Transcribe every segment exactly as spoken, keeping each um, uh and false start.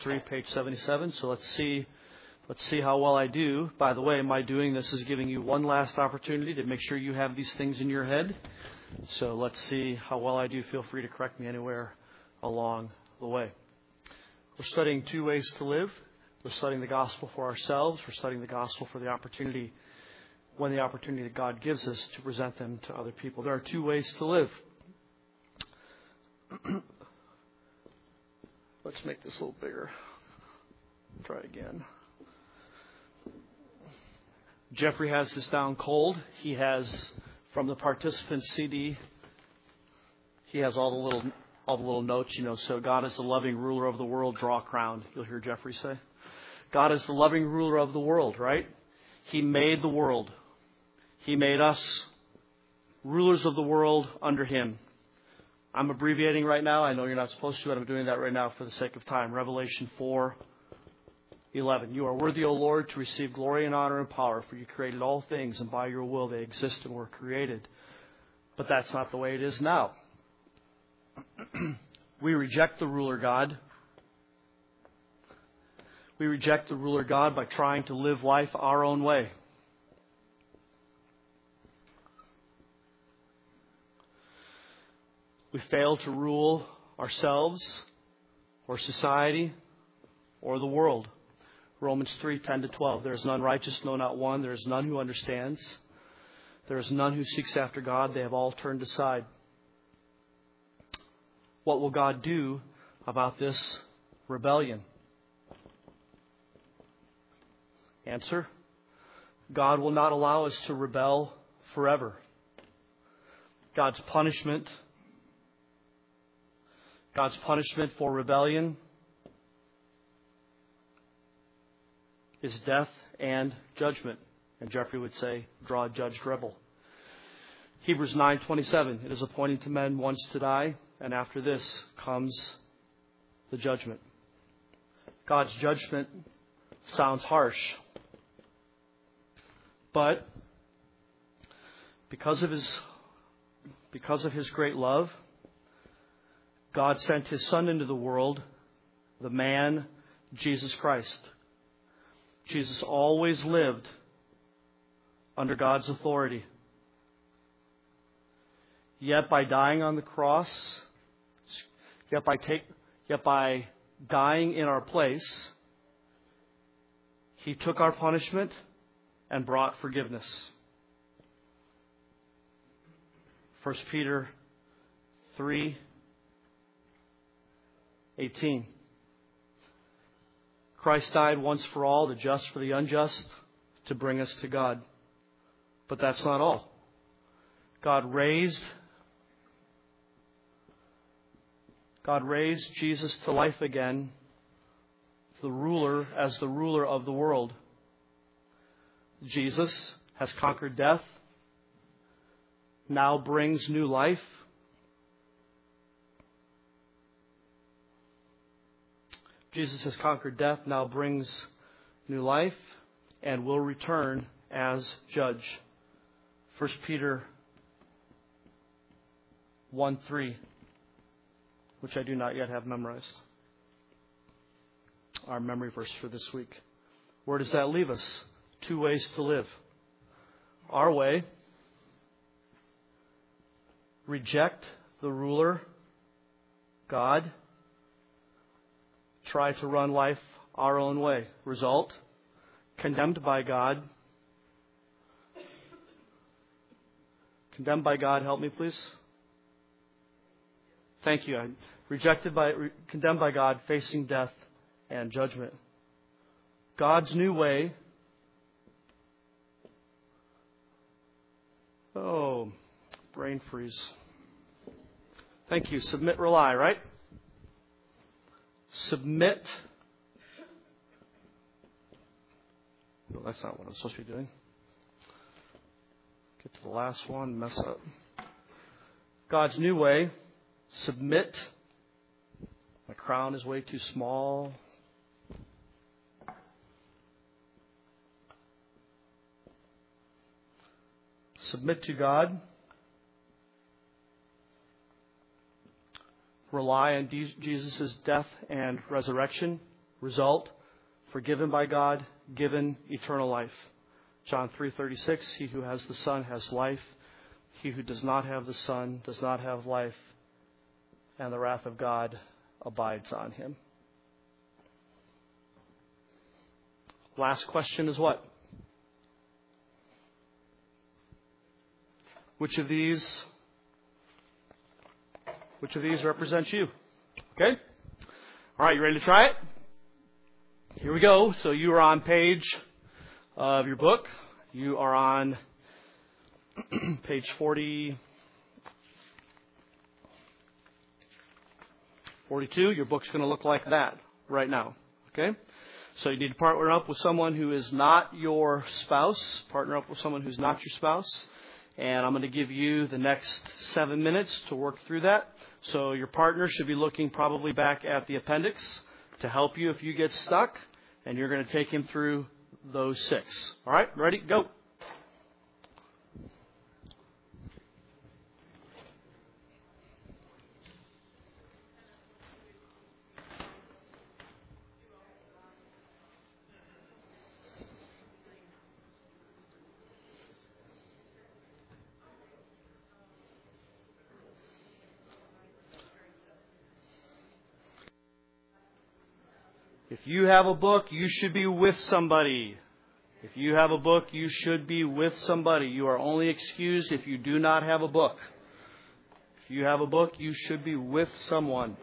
three, page seventy-seven. So let's see, let's see how well I do. By the way, my doing this is giving you one last opportunity to make sure you have these things in your head. So let's see how well I do. Feel free to correct me anywhere along the way. We're studying two ways to live. We're studying the gospel for ourselves. We're studying the gospel for the opportunity, when the opportunity that God gives us to present them to other people. There are two ways to live. Let's make this a little bigger. Try again. Jeffrey has this down cold. He has, from the participants C D, he has all the little all the little notes, you know. So God is the loving ruler of the world, draw a crown. You'll hear Jeffrey say. God is the loving ruler of the world, right? He made the world. He made us rulers of the world under Him. I'm abbreviating right now. I know you're not supposed to, but I'm doing that right now for the sake of time. Revelation four eleven. You are worthy, O Lord, to receive glory and honor and power, for you created all things, and by your will they exist and were created. But that's not the way it is now. We reject the ruler God. We reject the ruler God by trying to live life our own way. We fail to rule ourselves or society or the world. Romans three ten to twelve. There is none righteous, no, not one. There is none who understands. There is none who seeks after God. They have all turned aside. What will God do about this rebellion? Answer: God will not allow us to rebel forever. God's punishment, God's punishment for rebellion is death and judgment. And Jeffrey would say, draw a judged rebel. Hebrews nine twenty-seven. It is appointed to men once to die, and after this comes the judgment. God's judgment sounds harsh. But because of his because of his great love, God sent His Son into the world, the man Jesus Christ. Jesus always lived under God's authority. Yet by dying on the cross, yet by take, yet by dying in our place, He took our punishment and brought forgiveness. First Peter three eighteen. Christ died once for all, the just for the unjust, to bring us to God. But that's not all. God raised God raised Jesus to life again, the ruler as the ruler of the world. Jesus has conquered death, now brings new life. Jesus has conquered death, now brings new life, and will return as judge. First Peter one three, which I do not yet have memorized. Our memory verse for this week. Where does that leave us? Two ways to live. Our way: reject the ruler, God. Try to run life our own way. Result: condemned by God. Condemned by God, help me please. Thank you. I'm rejected by, re, condemned by God, facing death and judgment. God's new way. Oh, brain freeze. Thank you. Submit, rely, right? Submit. No, that's not what I'm supposed to be doing. Get to the last one, mess up. God's new way. Submit. My crown is way too small. Submit to God. Rely on Jesus' death and resurrection. Result, forgiven by God, given eternal life. John three thirty-six, he who has the Son has life. He who does not have the Son does not have life, and the wrath of God abides on him. Last question is what? Which of these, which of these represents you? Okay? All right, you ready to try it? Here we go. So you are on page of your book. You are on page forty, forty-two. Your book's going to look like that right now. Okay? So you need to partner up with someone who is not your spouse. Partner up with someone who's not your spouse. And I'm going to give you the next seven minutes to work through that. So your partner should be looking probably back at the appendix to help you if you get stuck. And you're going to take him through those six. All right? Ready? Go. If you have a book, you should be with somebody. If you have a book, you should be with somebody. You are only excused if you do not have a book. If you have a book, you should be with someone.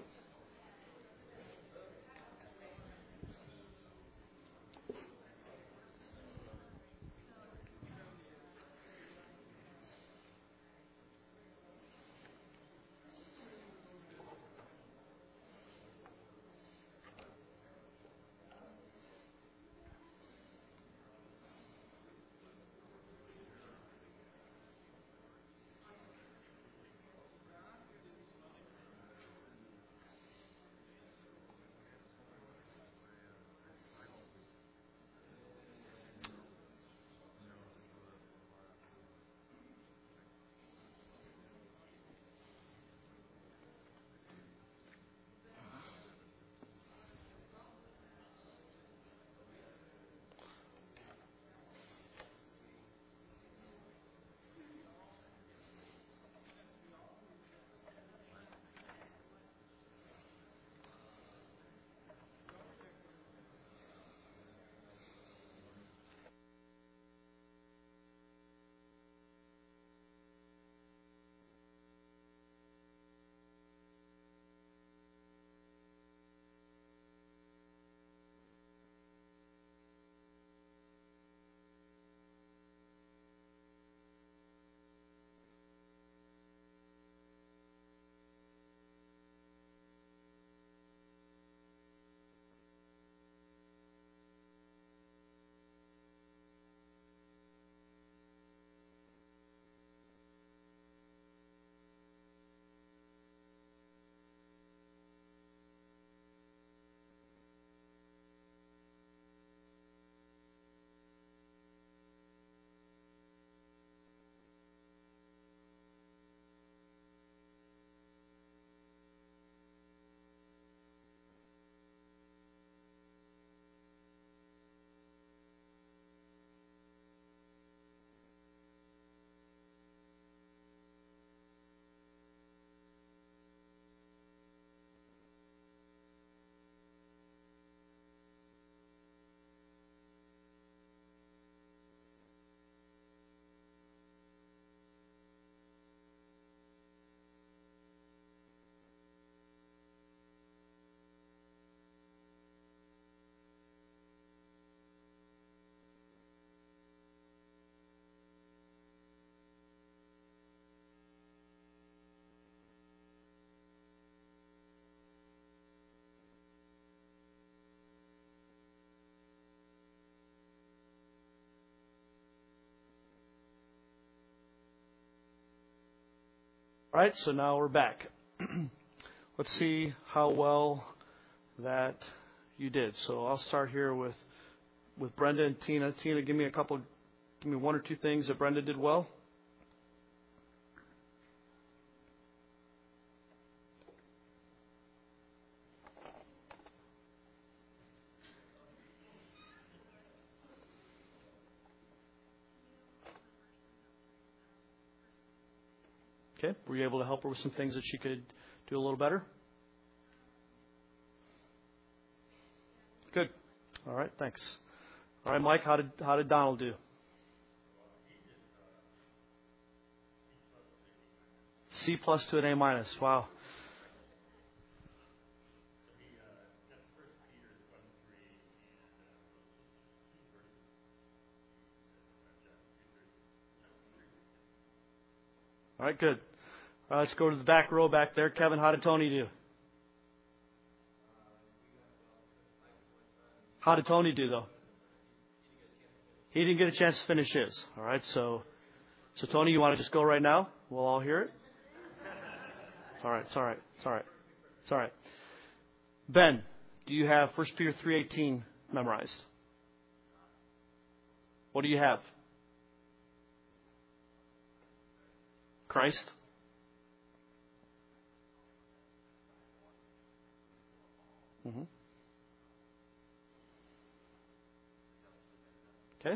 All right, so now we're back. Let's see how well that you did. So I'll start here with with Brenda and Tina. Tina, give me a couple, give me one or two things that Brenda did well. Okay. Were you able to help her with some things that she could do a little better? Good. All right. Thanks. All right, Mike. How did how did Donald do? C plus to an A minus. Wow. All right, good. All right, let's go to the back row back there. Kevin, how did Tony do? How did Tony do, though? He didn't get a chance to finish his. All right, so, so Tony, you want to just go right now? We'll all hear it. It's all right. It's all right. It's all right. It's all right. Ben, do you have First Peter three eighteen memorized? What do you have? Christ. Mm-hmm. Okay.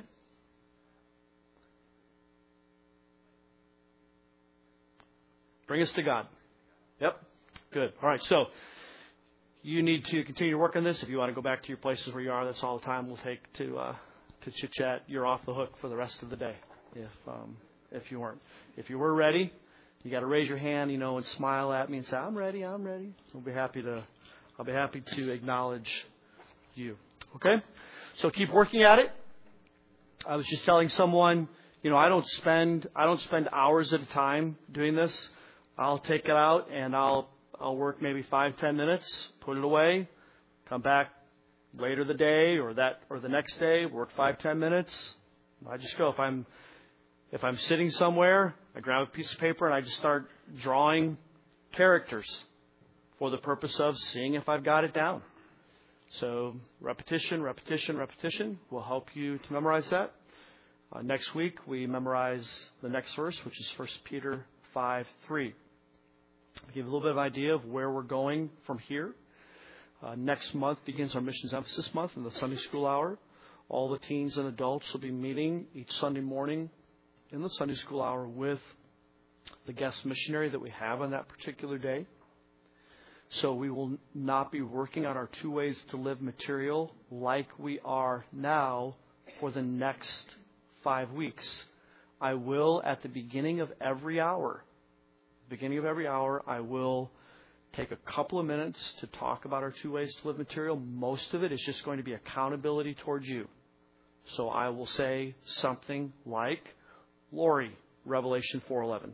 Bring us to God. Yep. Good. All right. So you need to continue to work on this. If you want to go back to your places where you are, that's all the time we'll take to uh, to chit chat. You're off the hook for the rest of the day. If um, if you weren't, if you were ready, you got to raise your hand, you know, and smile at me and say, "I'm ready. I'm ready." I'll be happy to. I'll be happy to acknowledge you. Okay. So keep working at it. I was just telling someone, you know, I don't spend I don't spend hours at a time doing this. I'll take it out and I'll I'll work maybe five ten minutes, put it away, come back later the day or that or the next day, work five ten minutes. I just go if I'm if I'm sitting somewhere, I grab a piece of paper and I just start drawing characters for the purpose of seeing if I've got it down. So repetition, repetition, repetition will help you to memorize that. Uh, next week, we memorize the next verse, which is First Peter five three. I'll give you a little bit of idea of where we're going from here. Uh, next month begins our Missions Emphasis Month in the Sunday School Hour. All the teens and adults will be meeting each Sunday morning in the Sunday School Hour with the guest missionary that we have on that particular day. So we will not be working on our two ways to live material like we are now for the next five weeks. I will, at the beginning of every hour, beginning of every hour, I will take a couple of minutes to talk about our two ways to live material. Most of it is just going to be accountability towards you. So I will say something like, Lori, Revelation four eleven.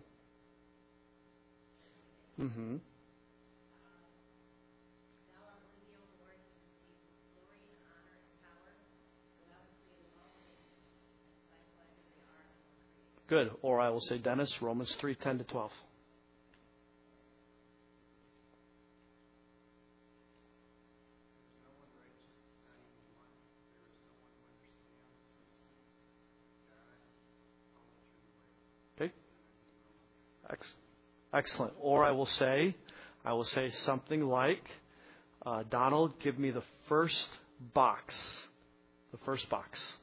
Mm-hmm. Good. Or I will say, Dennis, Romans three ten to twelve. Okay. Excellent. Or I will say, I will say something like, uh, Donald, give me the first box. The first box.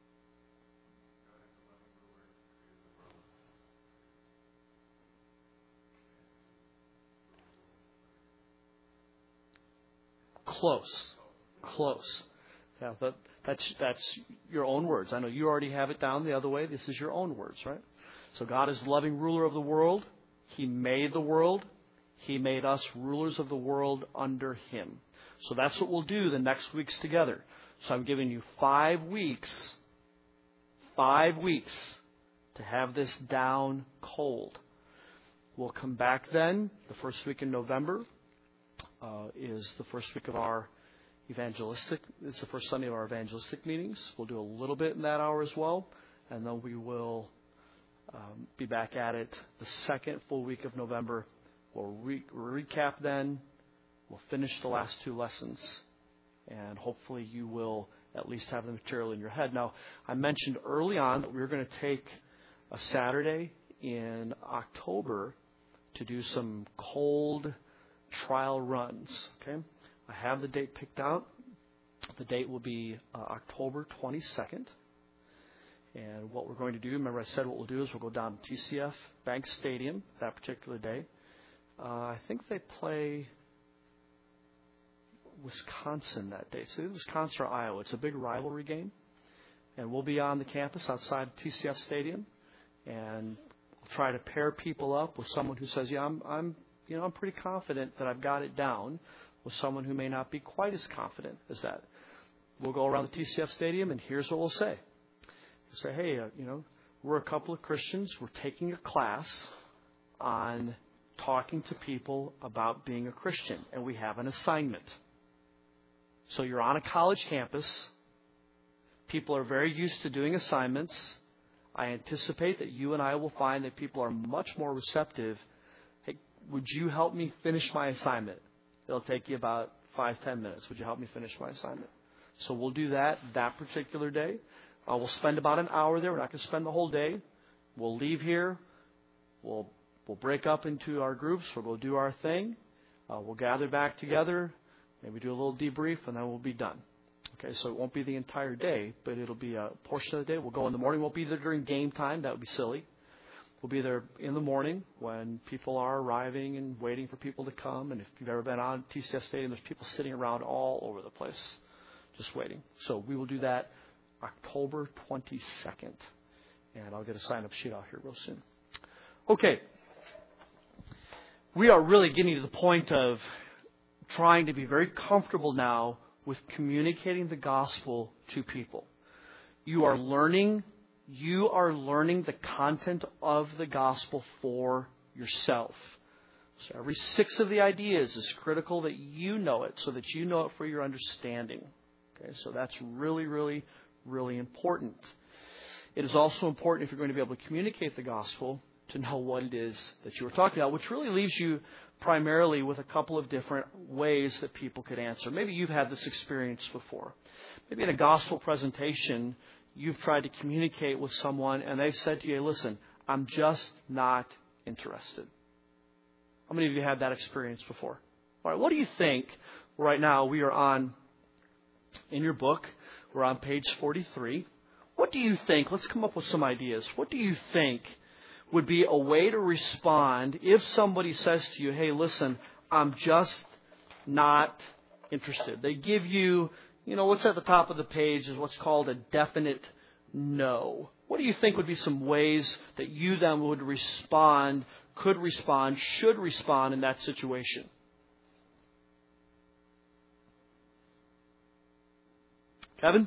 Close. Close. Yeah, but that's that's your own words. I know you already have it down the other way. This is your own words, right? So God is the loving ruler of the world. He made the world. He made us rulers of the world under Him. So that's what we'll do the next weeks together. So I'm giving you five weeks, five weeks to have this down cold. We'll come back then, the first week in November. Uh, is the first week of our evangelistic, it's the first Sunday of our evangelistic meetings. We'll do a little bit in that hour as well. And then we will um, be back at it the second full week of November. We'll re- recap then. We'll finish the last two lessons. And hopefully you will at least have the material in your head. Now, I mentioned early on that we were going to take a Saturday in October to do some cold trial runs. Okay, I have the date picked out. The date will be uh, October twenty-second, And what we're going to do, remember I said what we'll do is we'll go down to T C F Bank Stadium that particular day. Uh, I think they play Wisconsin that day. So Wisconsin or Iowa. It's a big rivalry game. And we'll be on the campus outside T C F Stadium. And we'll try to pair people up with someone who says, yeah, I'm, I'm, you know, I'm pretty confident that I've got it down, with someone who may not be quite as confident as that. We'll go around the T C F Stadium, and here's what we'll say. We'll say, hey, uh, you know, we're a couple of Christians. We're taking a class on talking to people about being a Christian, and we have an assignment. So you're on a college campus. People are very used to doing assignments. I anticipate that you and I will find that people are much more receptive. Hey, would you help me finish my assignment? It'll take you about five, ten minutes. Would you help me finish my assignment? So we'll do that that particular day. Uh, we'll spend about an hour there. We're not going to spend the whole day. We'll leave here. We'll we'll break up into our groups. We'll go do our thing. Uh, we'll gather back together. Maybe do a little debrief, and then we'll be done. Okay, so it won't be the entire day, but it'll be a portion of the day. We'll go in the morning. We'll be there during game time. That would be silly. We'll be there in the morning when people are arriving and waiting for people to come. And if you've ever been on T C F Stadium, there's people sitting around all over the place just waiting. So we will do that October twenty-second. And I'll get a sign-up sheet out here real soon. Okay. We are really getting to the point of trying to be very comfortable now with communicating the gospel to people. You are learning, you are learning the content of the gospel for yourself. So every six of the ideas is critical that you know it so that you know it for your understanding. Okay, so that's really, really, really important. It is also important, if you're going to be able to communicate the gospel, to know what it is that you were talking about, which really leaves you primarily with a couple of different ways that people could answer. Maybe you've had this experience before. Maybe in a gospel presentation, you've tried to communicate with someone and they've said to you, hey, listen, I'm just not interested. How many of you had that experience before? All right, what do you think? Right now, we are on, in your book, we're on page forty-three. What do you think? Let's come up with some ideas. What do you think would be a way to respond if somebody says to you, hey, listen, I'm just not interested? They give you, you know, what's at the top of the page is what's called a definite no. What do you think would be some ways that you then would respond, could respond, should respond in that situation? Kevin?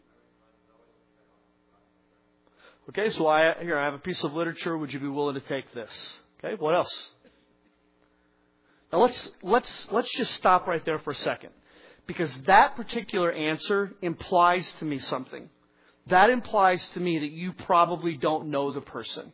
Okay, so I here I have a piece of literature. Would you be willing to take this? Okay, what else? Now let's let's let's just stop right there for a second, because that particular answer implies to me something. That implies to me that you probably don't know the person.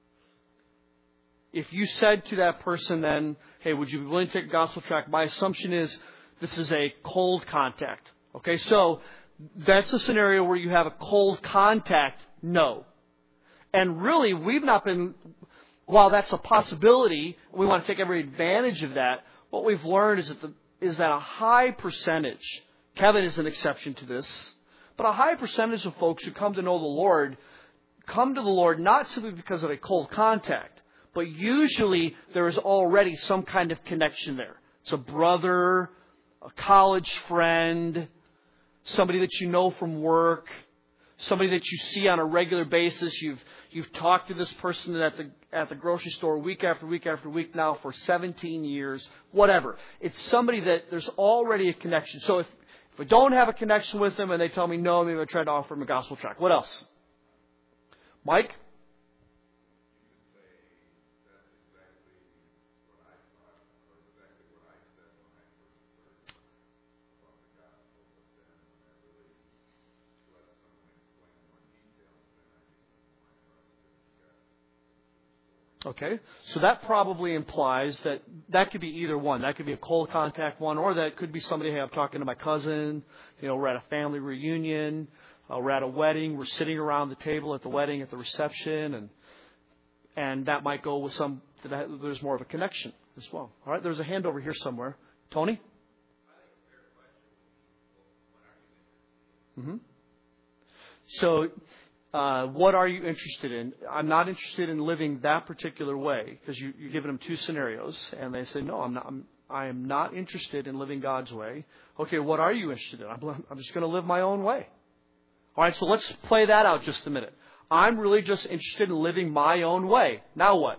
If you said to that person then, hey, would you be willing to take a gospel tract? My assumption is this is a cold contact. Okay, so that's a scenario where you have a cold contact, no. And really, we've not been, while that's a possibility, we want to take every advantage of that. What we've learned is that, the, is that a high percentage, Kevin is an exception to this, but a high percentage of folks who come to know the Lord come to the Lord not simply because of a cold contact, but usually there is already some kind of connection there. It's a brother, a college friend, somebody that you know from work, somebody that you see on a regular basis. You've you've talked to this person at the at the grocery store week after week after week now for seventeen years, whatever. It's somebody that there's already a connection. So if, if we don't have a connection with them and they tell me no, maybe I try to offer them a gospel tract. What else? Mike? Okay, so that probably implies that that could be either one. That could be a cold contact one, or that could be somebody, hey, I'm talking to my cousin, you know, we're at a family reunion, uh, we're at a wedding, we're sitting around the table at the wedding, at the reception, and and that might go with some, that there's more of a connection as well. All right, there's a hand over here somewhere. Tony? Mm-hmm. So Uh, what are you interested in? I'm not interested in living that particular way, because you, you're giving them two scenarios, and they say, no, I'm not. I'm, I am not interested in living God's way. Okay, what are you interested in? I'm, I'm just going to live my own way. All right, so let's play that out just a minute. I'm really just interested in living my own way. Now what?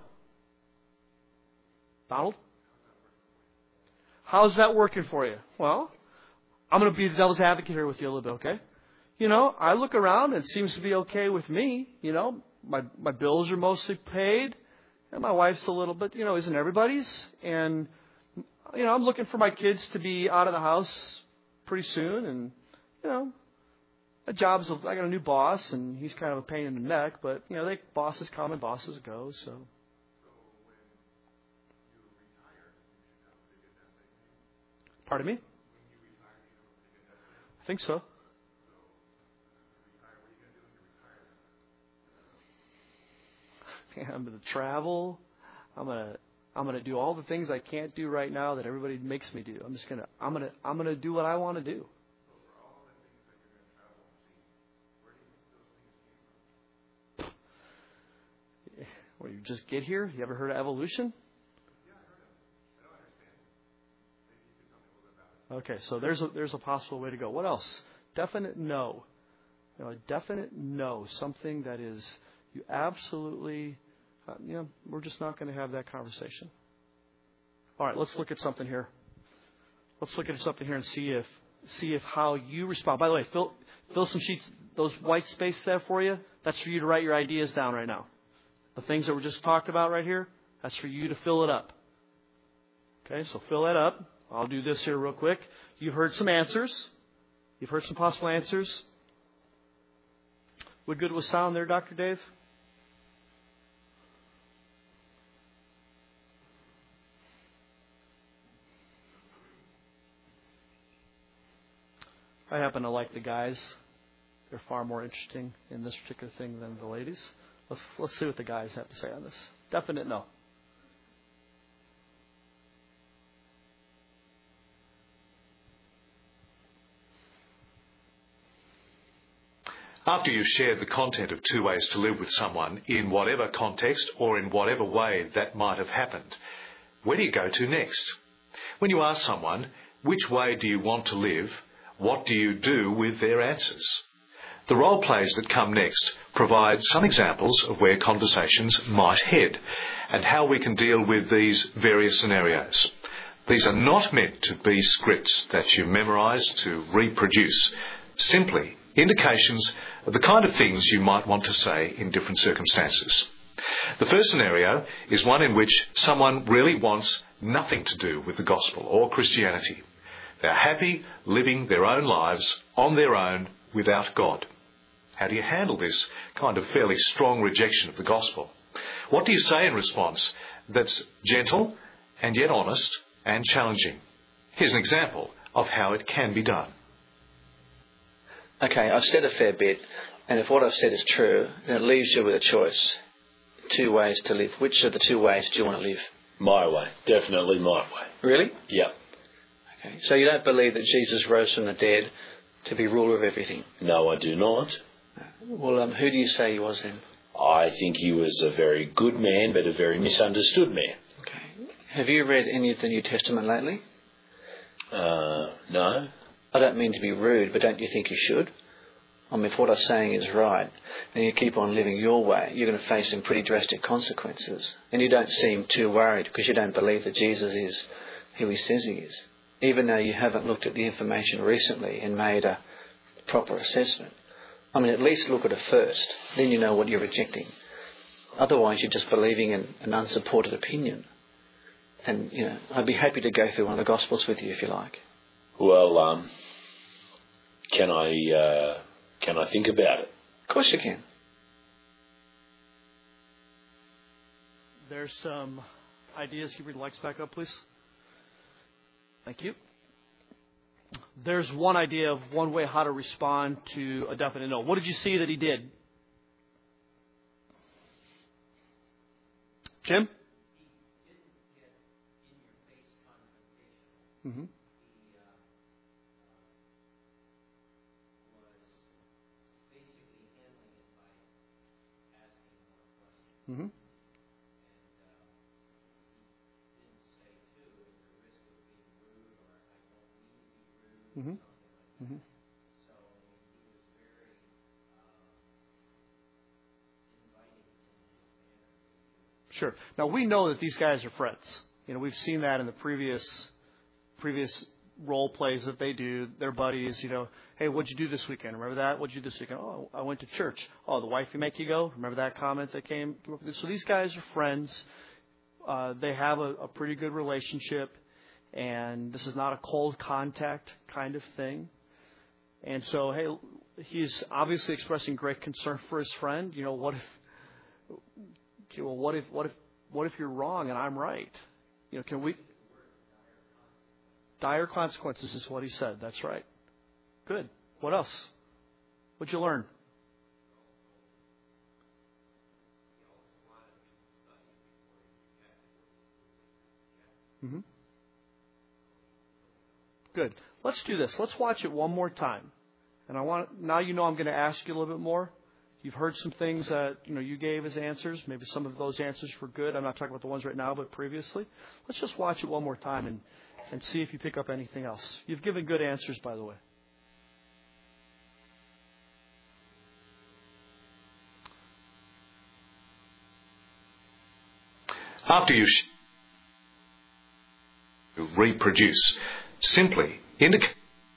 Donald? How's that working for you? Well, I'm going to be the devil's advocate here with you a little bit, okay? You know, I look around and it seems to be okay with me. You know, my my bills are mostly paid, and my wife's a little bit, you know, isn't everybody's? And, you know, I'm looking for my kids to be out of the house pretty soon, and, you know, a job's, I got a new boss, and he's kind of a pain in the neck, but, you know, they bosses come and bosses go, so. Pardon me? I think so. I'm going to travel. I'm going to I'm going to do all the things I can't do right now that everybody makes me do. I'm just going to I'm going to I'm going to do what I want to do. Or you just get here? You ever heard of evolution? Okay, so there's a there's a possible way to go. What else? Definite no. You know, a definite no. Something that is you absolutely, uh, you know, we're just not going to have that conversation. All right, let's look at something here. Let's look at something here and see if see if how you respond. By the way, fill fill some sheets. Those white space there for you. That's for you to write your ideas down right now. The things that we just talked about right here. That's for you to fill it up. Okay, so fill that up. I'll do this here real quick. You've heard some answers. You've heard some possible answers. What good was sound there, Doctor Dave? I happen to like the guys. They're far more interesting in this particular thing than the ladies. Let's let's see what the guys have to say on this. Definite no. After you've shared the content of Two Ways to Live with someone, in whatever context or in whatever way that might have happened, where do you go to next? When you ask someone, which way do you want to live, what do you do with their answers? The role plays that come next provide some examples of where conversations might head and how we can deal with these various scenarios. These are not meant to be scripts that you memorise to reproduce, simply indications of the kind of things you might want to say in different circumstances. The first scenario is one in which someone really wants nothing to do with the gospel or Christianity. They're happy living their own lives on their own without God. How do you handle this kind of fairly strong rejection of the gospel? What do you say in response that's gentle and yet honest and challenging? Here's an example of how it can be done. Okay, I've said a fair bit, and if what I've said is true, then it leaves you with a choice. Two ways to live. Which of the two ways do you want to live? My way. Definitely my way. Really? Yep. Okay, so you don't believe that Jesus rose from the dead to be ruler of everything? No, I do not. Well, um, who do you say he was then? I think he was a very good man, but a very misunderstood man. Okay. Have you read any of the New Testament lately? Uh, no. I don't mean to be rude, but don't you think you should? I mean, if what I'm saying is right, and you keep on living your way, you're going to face some pretty drastic consequences. And you don't seem too worried because you don't believe that Jesus is who he says he is, even though you haven't looked at the information recently and made a proper assessment. I mean, at least look at it first, then you know what you're rejecting. Otherwise, you're just believing in an unsupported opinion. And, you know, I'd be happy to go through one of the Gospels with you if you like. Well, um, can I uh, can I think about it? Of course you can. There's some ideas. Can you bring the lights back up, please? Thank you. There's one idea of one way how to respond to a definite no. What did you see that he did? Jim? Mm-hmm. Mm-hmm. Mm-hmm. Mm-hmm. Sure. Now we know that these guys are friends. You know, we've seen that in the previous previous role plays that they do. They're buddies. You know, hey, what'd you do this weekend? Remember that? What'd you do this weekend? Oh, I went to church. Oh, the wifey make you go? Remember that comment that came? So these guys are friends. Uh, they have a, a pretty good relationship, and this is not a cold contact kind of thing. And so, hey, he's obviously expressing great concern for his friend. You know, what if? Okay, well, what if? What if? What if you're wrong and I'm right? You know, can we? Dire consequences is what he said. That's right. Good. What else? What'd you learn? Mm-hmm. Good. Let's do this. Let's watch it one more time. And I want now you know I'm going to ask you a little bit more. You've heard some things that you know you gave as answers. Maybe some of those answers were good. I'm not talking about the ones right now, but previously. Let's just watch it one more time and, and see if you pick up anything else. You've given good answers, by the way. After you sh- reproduce, simply indicate.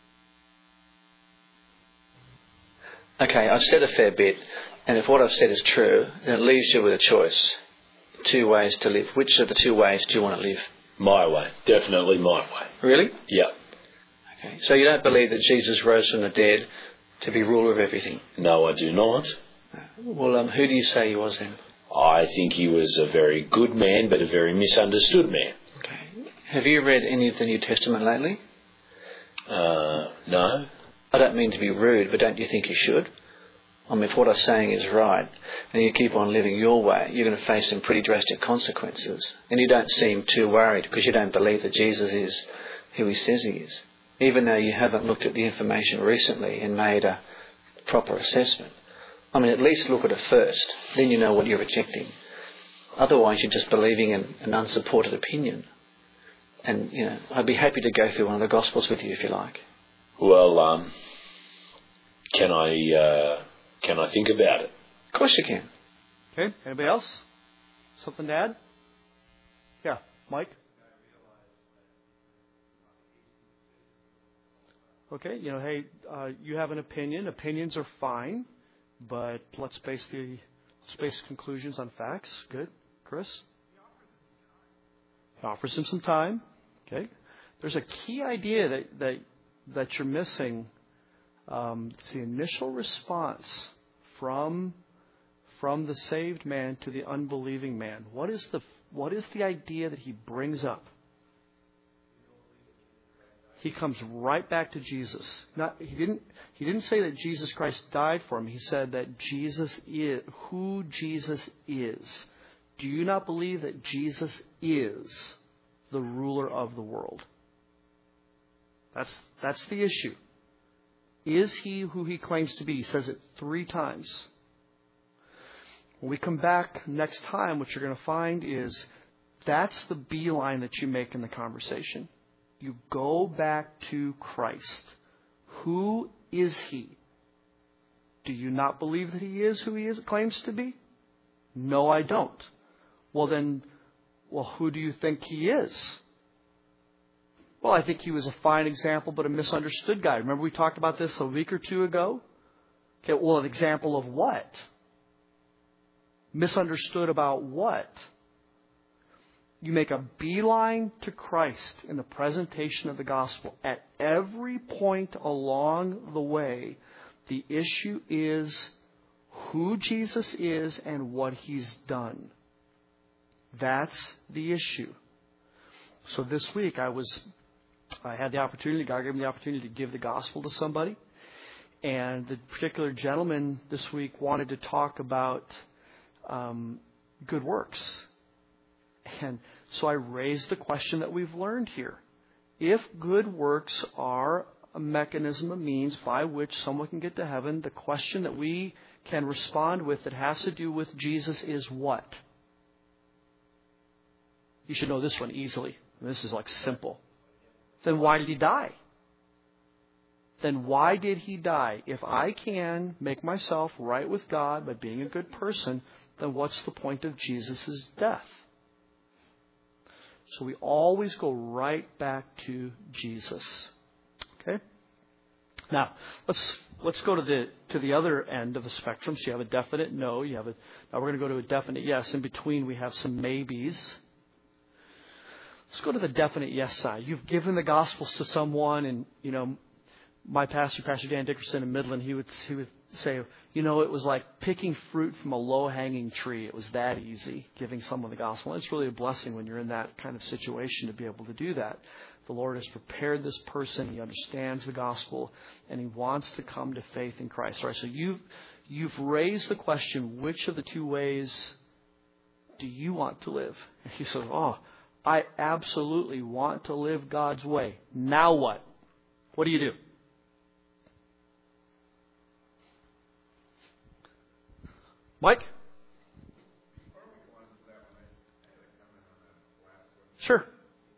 Okay, I've said a fair bit, and if what I've said is true, then it leaves you with a choice. Two ways to live. Which of the two ways do you want to live? My way. Definitely my way. Really? Yeah. Okay. So you don't believe that Jesus rose from the dead to be ruler of everything? No, I do not. Well, um, who do you say he was then? I think he was a very good man, but a very misunderstood man. Okay. Have you read any of the New Testament lately? Uh, no. I don't mean to be rude, but don't you think you should? I mean, if what I'm saying is right, and you keep on living your way, you're going to face some pretty drastic consequences. And you don't seem too worried because you don't believe that Jesus is who he says he is, even though you haven't looked at the information recently and made a proper assessment. I mean, at least look at it first, then you know what you're rejecting. Otherwise, you're just believing in an unsupported opinion. And, you know, I'd be happy to go through one of the Gospels with you if you like. Well, um, can I, uh, can I think about it? Of course you can. Okay. Anybody else? Something to add? Yeah. Mike? Okay. You know, hey, uh, you have an opinion. Opinions are fine, but let's base the let's base conclusions on facts. Good. Chris? He offers him some time. Okay. There's a key idea that that, that you're missing. Um, it's the initial response from from the saved man to the unbelieving man. What is the what is the idea that he brings up? He comes right back to Jesus. Not he didn't he didn't say that Jesus Christ died for him. He said that Jesus is who Jesus is. Do you not believe that Jesus is the ruler of the world? That's that's the issue. Is he who he claims to be? He says it three times. When we come back next time, what you're going to find is that's the beeline that you make in the conversation. You go back to Christ. Who is he? Do you not believe that he is who he is, claims to be? No, I don't. Well then, well, who do you think he is? Well, I think he was a fine example, but a misunderstood guy. Remember we talked about this a week or two ago? Okay, well, an example of what? Misunderstood about what? You make a beeline to Christ in the presentation of the gospel. At every point along the way, the issue is who Jesus is and what he's done. That's the issue. So this week I was... I had the opportunity, God gave me the opportunity to give the gospel to somebody. And the particular gentleman this week wanted to talk about um, good works. And so I raised the question that we've learned here. If good works are a mechanism, a means by which someone can get to heaven, the question that we can respond with that has to do with Jesus is what? You should know this one easily. This is like simple. Then why did he die? Then why did he die? If I can make myself right with God by being a good person, then what's the point of Jesus' death? So we always go right back to Jesus. Okay? Now, let's let's go to the to the other end of the spectrum. So you have a definite no, you have a now we're going to go to a definite yes. In between we have some maybes. Let's go to the definite yes side. You've given the Gospels to someone, and you know, my pastor, Pastor Dan Dickerson in Midland, he would he would say, you know, it was like picking fruit from a low-hanging tree. It was that easy, giving someone the gospel. And it's really a blessing when you're in that kind of situation to be able to do that. The Lord has prepared this person. He understands the gospel, and he wants to come to faith in Christ. All right, so you've, you've raised the question, which of the two ways do you want to live? And he says, oh, I absolutely want to live God's way. Now what? What do you do? Mike? Sure.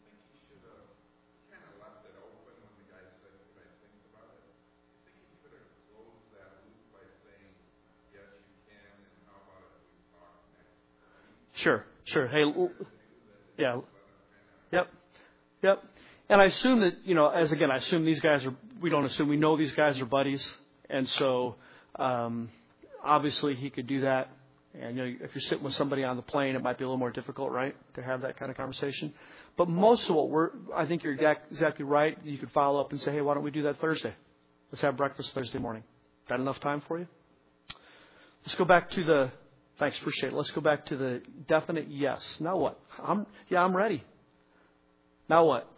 Sure, sure. Hey, yeah. Yep. Yep. And I assume that, you know, as again, I assume these guys are, we don't assume, we know these guys are buddies. And so, um, obviously he could do that. And, you know, if you're sitting with somebody on the plane, it might be a little more difficult, right, to have that kind of conversation. But most of what we're, I think you're exactly right. You could follow up and say, hey, why don't we do that Thursday? Let's have breakfast Thursday morning. Is that enough time for you? Let's go back to the, thanks, appreciate it. Let's go back to the definite yes. Now what? I'm, yeah, I'm ready. Now what?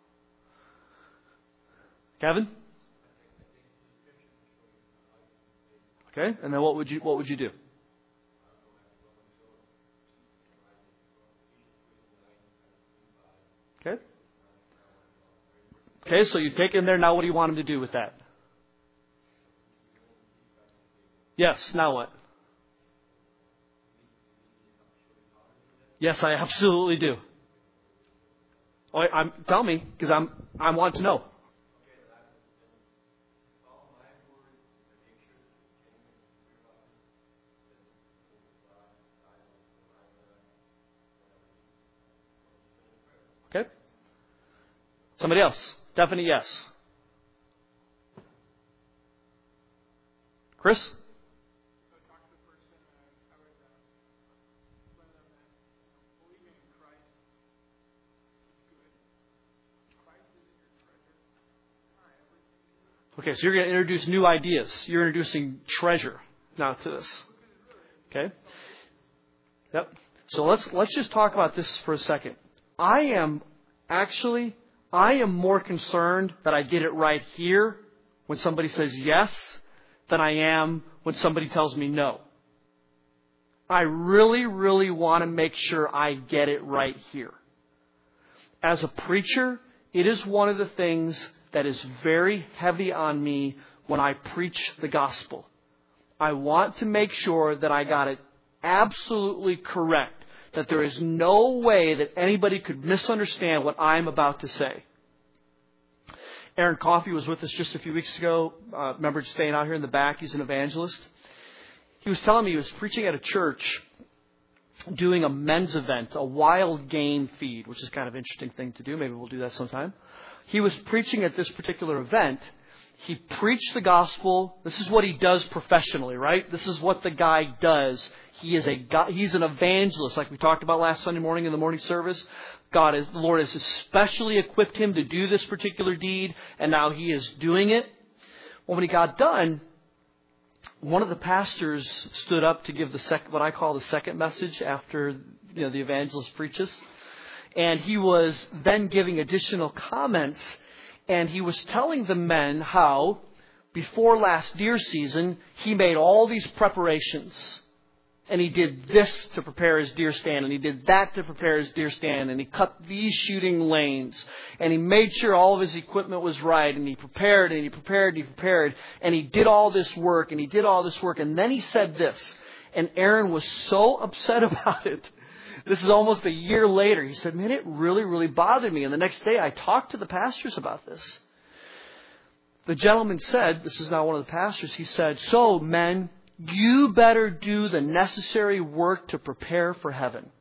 Kevin? Okay, and then what would you, what would you do? Okay. Okay, so you take in there. Now what do you want him to do with that? Yes, now what? Yes, I absolutely do. Oh, I'm, tell me, because I'm, I want to know. Okay. Somebody else. Definite yes. Chris? Okay, so you're going to introduce new ideas. You're introducing treasure now to this. Okay? Yep. So let's let's just talk about this for a second. I am actually, I am more concerned that I get it right here when somebody says yes than I am when somebody tells me no. I really, really want to make sure I get it right here. As a preacher, it is one of the things that is very heavy on me when I preach the gospel. I want to make sure that I got it absolutely correct. That there is no way that anybody could misunderstand what I'm about to say. Aaron Coffey was with us just a few weeks ago. Uh, remember staying out here in the back. He's an evangelist. He was telling me he was preaching at a church doing a men's event, a wild game feed, which is kind of an interesting thing to do. Maybe we'll do that sometime. He was preaching at this particular event. He preached the gospel. This is what he does professionally, right? This is what the guy does. He is a God, he's an evangelist, like we talked about last Sunday morning in the morning service. God is, the Lord has especially equipped him to do this particular deed, and now he is doing it. Well, when he got done, one of the pastors stood up to give the sec, what I call the second message after, you know, the evangelist preaches. And he was then giving additional comments, and he was telling the men how before last deer season he made all these preparations. And he did this to prepare his deer stand, and he did that to prepare his deer stand, and he cut these shooting lanes, and he made sure all of his equipment was right, and he prepared, and he prepared, and he prepared, and he did all this work, and he did all this work, and then he said this, and Aaron was so upset about it. This is almost a year later. He said, man, it really, really bothered me, and the next day I talked to the pastors about this. The gentleman said, this is now one of the pastors, he said, so men, you better do the necessary work to prepare for heaven.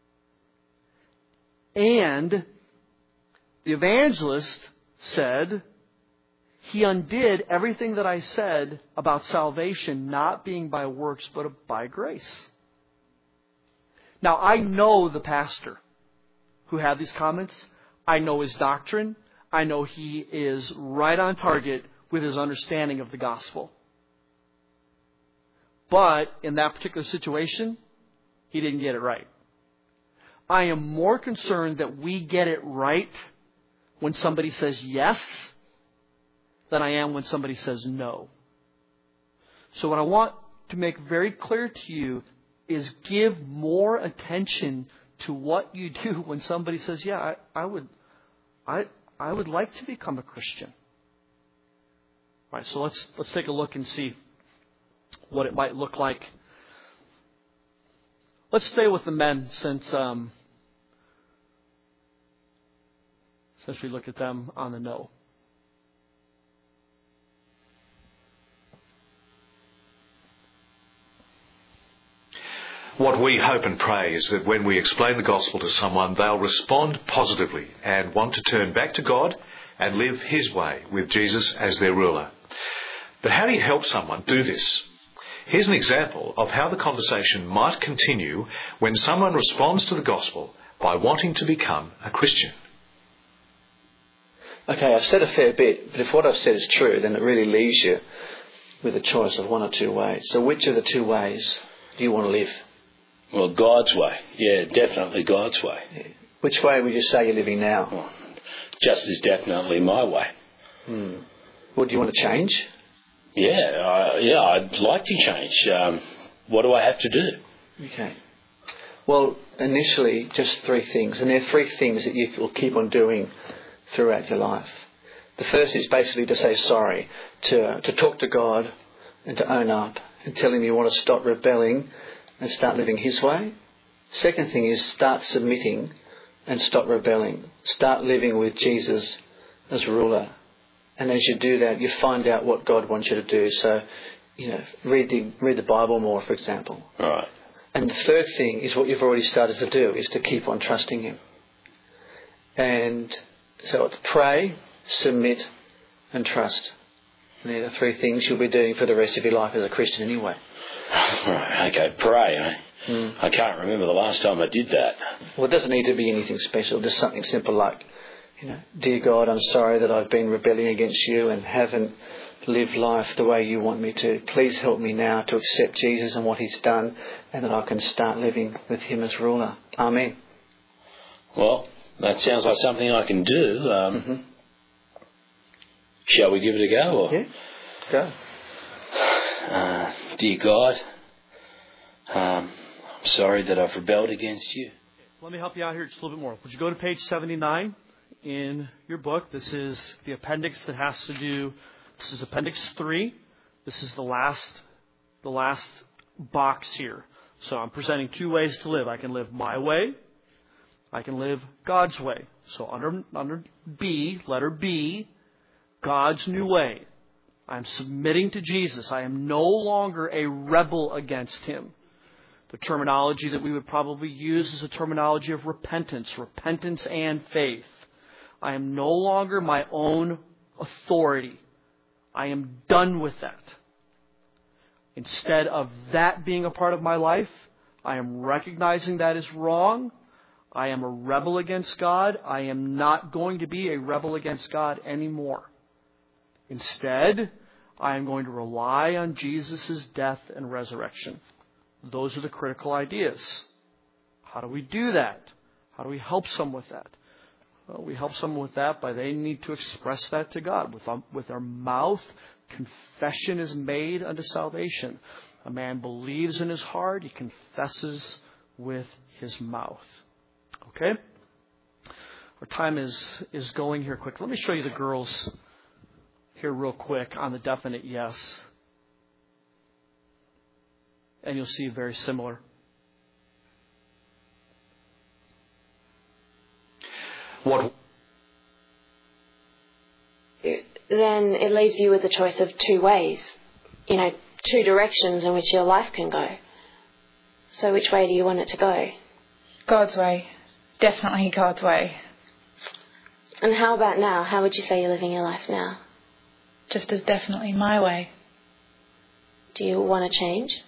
And the evangelist said, he undid everything that I said about salvation not being by works but by grace. Now, I know the pastor who had these comments. I know his doctrine. I know he is right on target with his understanding of the gospel. But in that particular situation, he didn't get it right. I am more concerned that we get it right when somebody says yes than I am when somebody says no. So what I want to make very clear to you is give more attention to what you do when somebody says, yeah, I, I would I I would like to become a Christian. All right, so let's let's take a look and see what it might look like. Let's stay with the men since um, since we looked at them on the no. What we hope and pray is that when we explain the gospel to someone, they'll respond positively and want to turn back to God and live His way with Jesus as their ruler. But how do you help someone do this? Here's an example of how the conversation might continue when someone responds to the gospel by wanting to become a Christian. Okay, I've said a fair bit, but if what I've said is true, then it really leaves you with a choice of one or two ways. So which of the two ways do you want to live? Well, God's way. Yeah, definitely God's way. Yeah. Which way would you say you're living now? Well, just as definitely my way. Hmm. Well, do you want to change? Yeah, I, yeah, I'd like to change. Um, what do I have to do? Okay. Well, initially, just three things. And there are three things that you will keep on doing throughout your life. The first is basically to say sorry, to, to talk to God and to own up and tell Him you want to stop rebelling and start living His way. Second thing is start submitting and stop rebelling. Start living with Jesus as ruler. And as you do that, you find out what God wants you to do. So, you know, read the read the Bible more, for example. Right. And the third thing is what you've already started to do, is to keep on trusting Him. And so it's pray, submit, and trust. And they're the three things you'll be doing for the rest of your life as a Christian anyway. Right, okay, pray. Eh? Mm. I can't remember the last time I did that. Well, it doesn't need to be anything special. Just something simple like, you know, dear God, I'm sorry that I've been rebelling against you and haven't lived life the way you want me to. Please help me now to accept Jesus and what He's done, and that I can start living with Him as ruler. Amen. Well, that sounds like something I can do. Um, mm-hmm. Shall we give it a go? Or? Yeah, go. Uh, dear God, um, I'm sorry that I've rebelled against you. Let me help you out here just a little bit more. Would you go to page seventy-nine in your book? This is the appendix that has to do, this is appendix three. This is the last, the last box here. So I'm presenting two ways to live. I can live my way. I can live God's way. So under, under B, letter B, God's new way. I'm submitting to Jesus. I am no longer a rebel against Him. The terminology that we would probably use is a terminology of repentance, repentance and faith. I am no longer my own authority. I am done with that. Instead of that being a part of my life, I am recognizing that is wrong. I am a rebel against God. I am not going to be a rebel against God anymore. Instead, I am going to rely on Jesus' death and resurrection. Those are the critical ideas. How do we do that? How do we help someone with that? Well, we help someone with that by they need to express that to God with, um, with their mouth, Confession is made unto salvation. A man believes in his heart, he confesses with his mouth. Okay? Our time is, is going here quick. Let me show you the girls here real quick on the definite yes. And you'll see very similar. What? Then it leaves you with a choice of two ways. You know, two directions in which your life can go. So which way do you want it to go? God's way. Definitely God's way. And how about now? How would you say you're living your life now? Just as definitely my way. Do you want to change?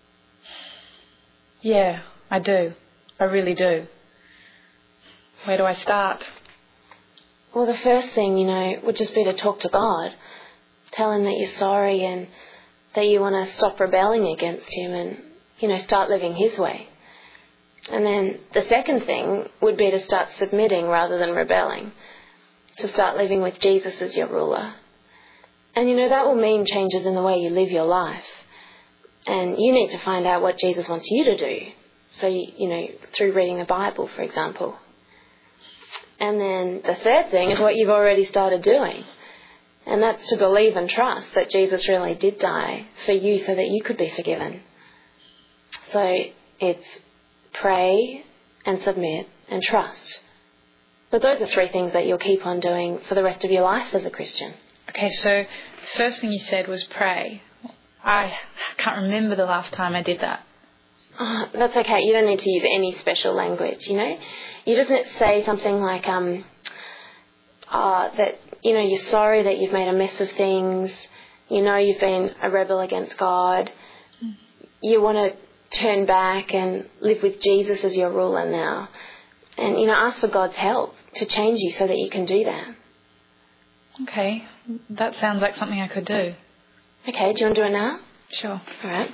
Yeah, I do. I really do. Where do I start? Well, the first thing, you know, would just be to talk to God. Tell him that you're sorry and that you want to stop rebelling against him and, you know, start living his way. And then the second thing would be to start submitting rather than rebelling. To start living with Jesus as your ruler. And, you know, that will mean changes in the way you live your life. And you need to find out what Jesus wants you to do. So, you, you know, through reading the Bible, for example. And then the third thing is what you've already started doing. And that's to believe and trust that Jesus really did die for you so that you could be forgiven. So it's pray and submit and trust. But those are three things that you'll keep on doing for the rest of your life as a Christian. Okay, so the first thing you said was pray. I can't remember the last time I did that. Oh, that's okay. You don't need to use any special language, you know. You just need to say something like um, uh, that, you know, you're sorry that you've made a mess of things. You know you've been a rebel against God. You want to turn back and live with Jesus as your ruler now. And, you know, ask for God's help to change you so that you can do that. Okay, that sounds like something I could do. Okay, do you want to do it now? Sure. All right.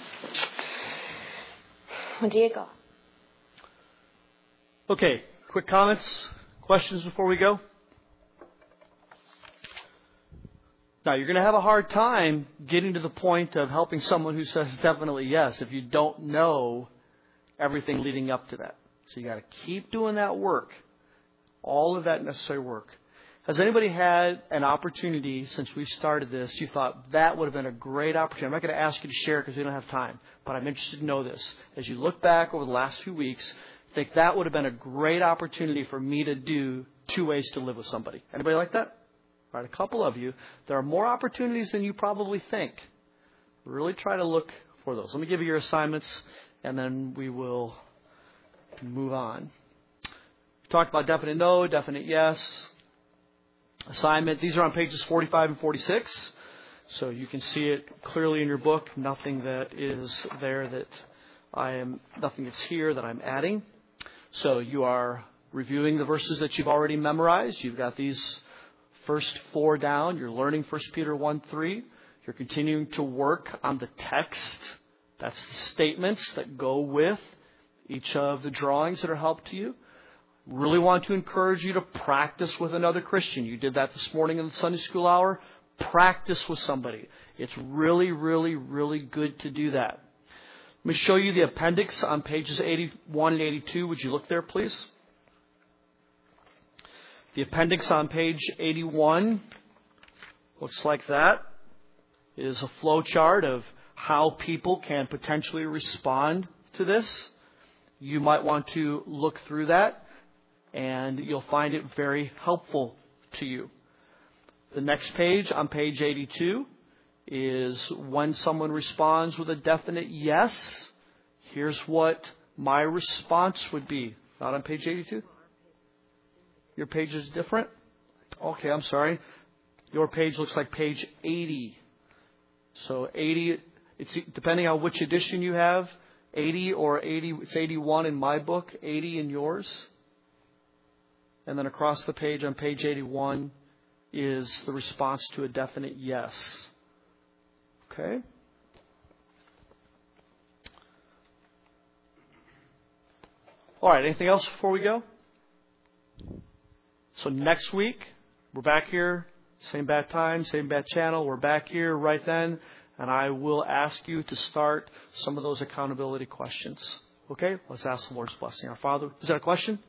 Well, dear God. Okay, quick comments, questions before we go? Now, you're going to have a hard time getting to the point of helping someone who says definitely yes if you don't know everything leading up to that. So you got to keep doing that work, all of that necessary work. Has anybody had an opportunity since we started this, you thought that would have been a great opportunity? I'm not going to ask you to share because we don't have time, but I'm interested to know this. As you look back over the last few weeks, think that would have been a great opportunity for me to do two ways to live with somebody. Anybody like that? All right, a couple of you. There are more opportunities than you probably think. Really try to look for those. Let me give you your assignments, and then we will move on. We talked about definite no, definite yes. Assignment. These are on pages forty-five and forty-six. So you can see it clearly in your book. Nothing that is there that I am, nothing that's here that I'm adding. So you are reviewing the verses that you've already memorized. You've got these first four down. You're learning First Peter one three. You're continuing to work on the text. That's the statements that go with each of the drawings that are helped to you. Really want to encourage you to practice with another Christian. You did that this morning in the Sunday school hour. Practice with somebody. It's really, really, really good to do that. Let me show you the appendix on pages eighty-one and eighty-two. Would you look there, please? The appendix on page eighty-one looks like that. It is a flow chart of how people can potentially respond to this. You might want to look through that, and you'll find it very helpful to you. The next page, on page eighty-two, is when someone responds with a definite yes. Here's what my response would be. Not on page eighty-two? Your page is different? Okay, I'm sorry. Your page looks like page eighty. So eighty, it's depending on which edition you have, eighty or eighty, it's eighty-one in my book, eighty in yours. And then across the page on page eighty-one is the response to a definite yes. Okay? All right, anything else before we go? So next week, we're back here Same bad time, same bad channel. We're back here right then. And I will ask you to start some of those accountability questions. Okay? Let's ask the Lord's blessing. Our Father, is that a question?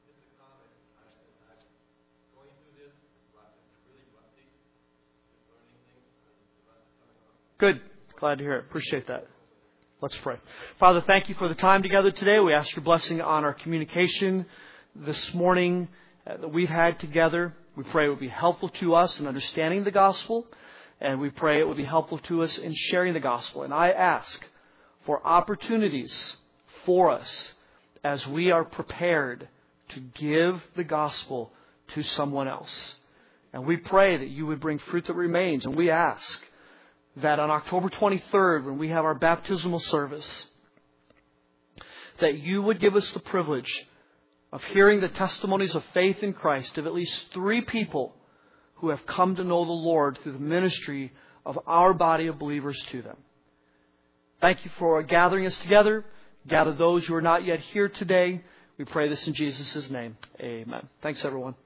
Good. Glad to hear it. Appreciate that. Let's pray. Father, thank you for the time together today. We ask your blessing on our communication this morning uh, that we've had together. We pray it would be helpful to us in understanding the gospel, and we pray it would be helpful to us in sharing the gospel. And I ask for opportunities for us as we are prepared to give the gospel to someone else. And we pray that you would bring fruit that remains. And we ask that on October twenty-third, when we have our baptismal service, that you would give us the privilege of hearing the testimonies of faith in Christ of at least three people who have come to know the Lord through the ministry of our body of believers to them. Thank you for gathering us together. Gather those who are not yet here today. We pray this in Jesus' name. Amen. Thanks, everyone.